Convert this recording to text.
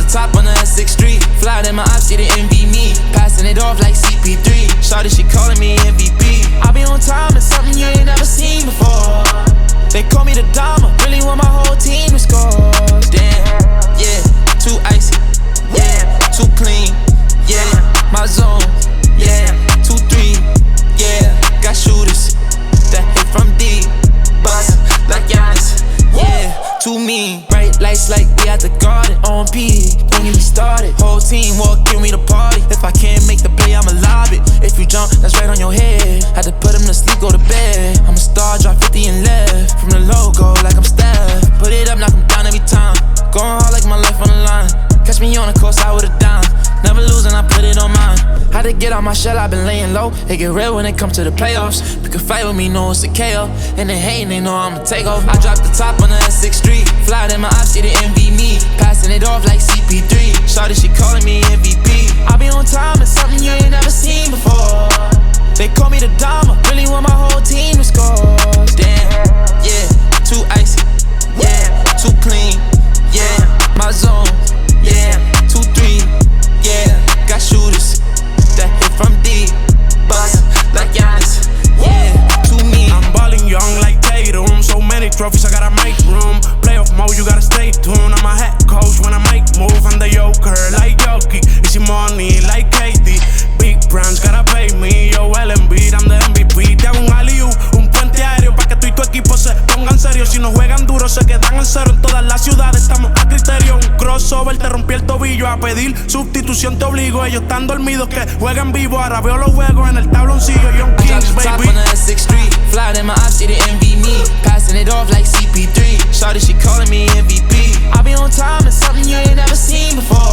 top on the S6 Street. Fly in my ops, see they envy me. Passing it off like CP3. Shawty, she calling me MVP. I be on time, it's something you ain't never seen before. They call me the Dama, really want my whole team to score. Damn, yeah, too icy. Yeah, too clean. Yeah, my zone. Yeah, 2-3. Yeah, got shooters that hit from deep. Bust like Giannis. Yeah, too mean. Bright lights like we at the garden. On P, don't get me started. Whole team walk in, we the party. If I can't make the play, I'ma lob it. If you jump, that's right on your head. Had to put him to sleep, go to bed. I'm a star, drop 50 and left. From the logo, like I'm Steph. Put it up, knock him down every time. Going hard like my life on the line. Catch me on the course, I would've down. Never losing, I put it on mine. Had to get out my shell, I've been laying low. It get real when it comes to the playoffs. You can fight with me, know it's a KO. And they hating, they know I'ma take off. I dropped the top on the S6 Street. Fly in my ops, see they envy me. Passing it off like CP3. Shawty, she calling me MVP. I be on time, it's something you ain't never seen before. They call me the Dama, really want my whole team to score. Damn, yeah, too icy. Yeah, too clean. Yeah, my zone. Yeah, 2-3. Yeah, got shooters that hit from deep. Bust like Giannis. Yeah, too mean. I'm ballin' young like Tatum. So many trophies, I gotta make room. Playoff mode, you gotta stay tuned. I'm a head coach when I make move. I'm the Joker like Yoki. Easy money like KD. Big brands gotta pay me. Yo, Embiid, I'm the MVP. Te hago un alley-oop, un puente aéreo pa' que tú y tu equipo se pongan serios. Si no juegan duro, se quedan en cero. En todas las ciudades estamos a criterio. Un crossover, te rompí el tobillo. A pedir sustitución te obligo. Ellos están dormidos que jueguen vivo. Ahora veo los juegos en el tabloncillo. Young Kings, baby. Top on the S6 Street. Fly in my ops, see they envy me. Passing it off like CP3. Shawty, she calling me MVP. I be on time, it's something you ain't never seen before.